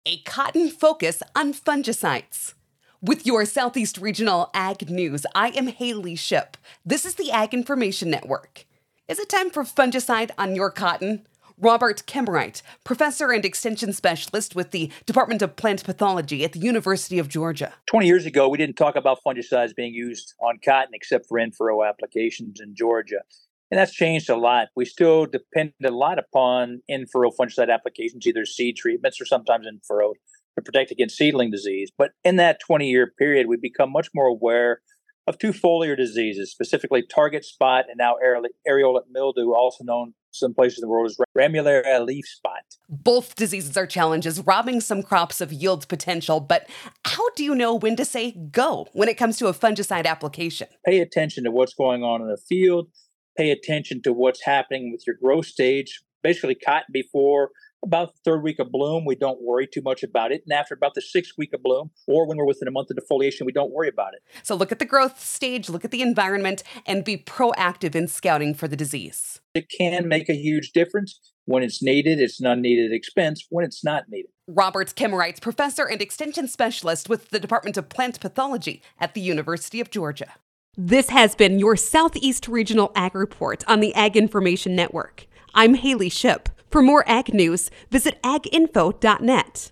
a cotton focus on fungicides. With your Southeast Regional Ag News, I am Haley Ship. This is the Ag Information Network. Is it time for fungicide on your cotton? Robert Kemmerite, professor and extension specialist with the Department of Plant Pathology at the University of Georgia. 20 years ago, we didn't talk about fungicides being used on cotton except for in-furrow applications in Georgia. And that's changed a lot. We still depend a lot upon in-furrow fungicide applications, either seed treatments or sometimes in-furrow to protect against seedling disease. But in that 20-year period, we've become much more aware of two foliar diseases, specifically target spot and now areola mildew, also known some places in the world as Ramularia leaf spot. Both diseases are challenges, robbing some crops of yield potential. But how do you know when to say go when it comes to a fungicide application? Pay attention to what's going on in the field. Pay attention to what's happening with your growth stage. Basically, cotton before about the third week of bloom, we don't worry too much about it. And after about the sixth week of bloom, or when we're within a month of defoliation, we don't worry about it. So look at the growth stage, look at the environment, and be proactive in scouting for the disease. It can make a huge difference. When it's needed, it's an unneeded expense. When it's not needed. Robert Kemmerite, professor and extension specialist with the Department of Plant Pathology at the University of Georgia. This has been your Southeast Regional Ag Report on the Ag Information Network. I'm Haley Ship. For more ag news, visit aginfo.net.